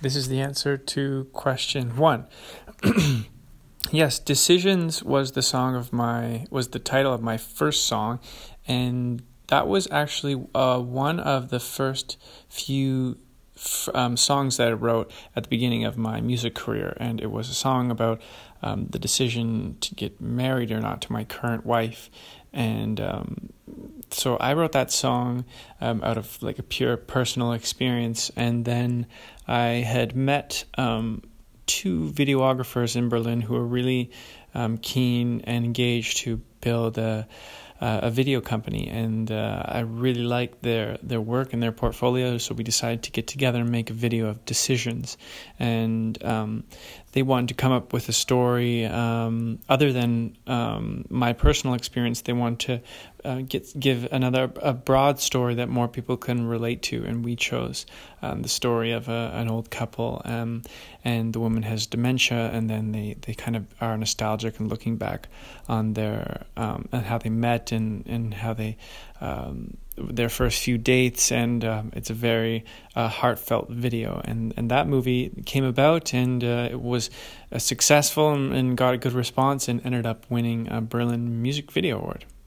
This is the answer to question 1. Yes, Decisions was the title of my first song, and that was actually one of the first few songs that I wrote at the beginning of my music career, and it was a song about the decision to get married or not to my current wife. And so I wrote that song out of like a pure personal experience, and then I had met 2 videographers in Berlin who were really keen and engaged to build a video company, and I really liked their work and their portfolio, so we decided to get together and make a video of Decisions. And they wanted to come up with a story other than my personal experience. They wanted to give a broad story that more people can relate to, and we chose the story of an old couple, and the woman has dementia, and then they kind of are nostalgic and looking back on their and how they met and how they their first few dates, and it's a very heartfelt video, and that movie came about, and it was successful and got a good response and ended up winning a Berlin Music Video Award.